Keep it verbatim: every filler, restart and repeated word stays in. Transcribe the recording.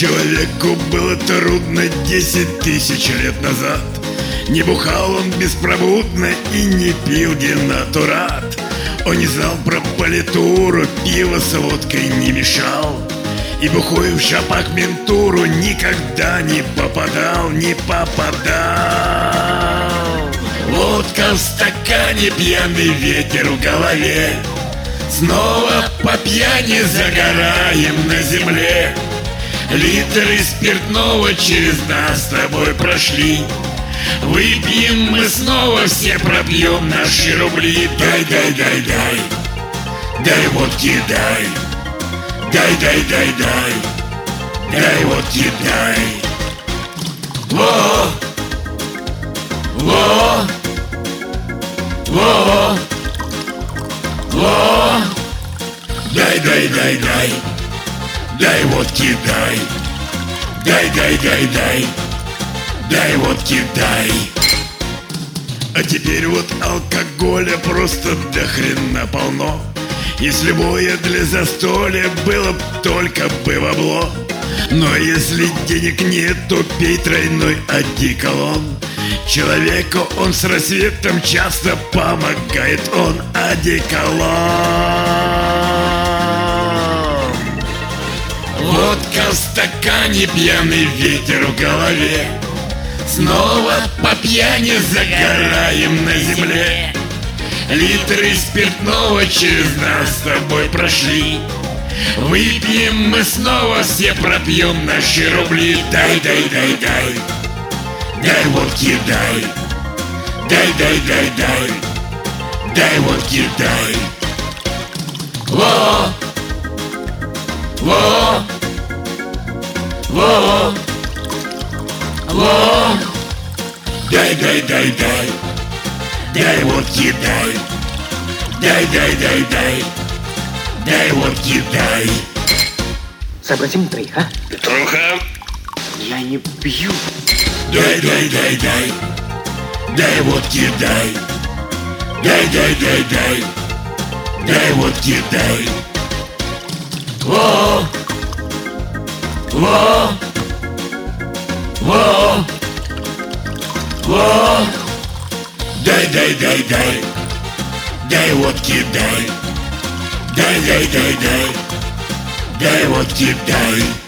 Человеку было трудно десять тысяч лет назад. Не бухал он беспробудно и не пил денатурат. Он не знал про политуру, пиво с водкой не мешал. И бухой в шапок ментуру никогда не попадал, не попадал. Водка в стакане, пьяный ветер в голове. Снова по пьяни загораем на земле. Литры спиртного через нас с тобой прошли. Выпьем мы снова, все пропьем наши рубли. Дай, дай, дай, дай, дай водки, дай. Дай, дай, дай, дай, дай водки, дай. Во, во, во, во. Дай, дай, дай, дай, дай водки, дай. Дай, дай, дай, дай, дай водки, дай. А теперь вот алкоголя просто до хрена полно. Если боя для застолья было б только бы бабло. Но если денег нет, то пей тройной одеколон. Человеку он с рассветом часто помогает он, одеколон. Водка в стакане, пьяный ветер в голове. Снова по пьяни загораем на земле. Литры спиртного через нас с тобой прошли. Выпьем мы снова, все пропьем наши рубли. Дай, дай, дай, дай, дай водки, дай. Дай, дай, дай, дай, дай водки, дай. Во, во, во, во. Дай, дай, дай, дай, дай водки, дай. Дай, дай, дай, дай, дай водки, дай. Сообразим на троих, а? Петруха. Я не пью. Дай, дай, дай, дай, дай водки, дай. Дай, дай, дай, дай, дай водки, дай. Во, во, во, во. Дай, дай, дай, дай, дай водки, дай. Дай, дай, дай, дай, дай водки, дай.